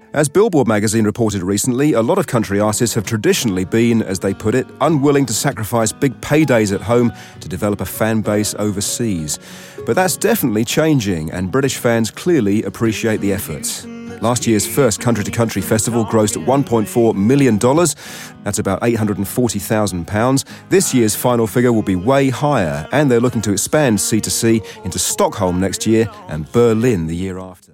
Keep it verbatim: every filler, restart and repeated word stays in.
As Billboard magazine reported recently, a lot of country artists have traditionally been, as they put it, unwilling to sacrifice big paydays at home to develop a fan base overseas. But that's definitely changing, and British fans clearly appreciate the efforts. Last year's first Country to Country festival grossed one point four million dollars. That's about eight hundred forty thousand pounds. This year's final figure will be way higher, and they're looking to expand C two C into Stockholm next year and Berlin the year after.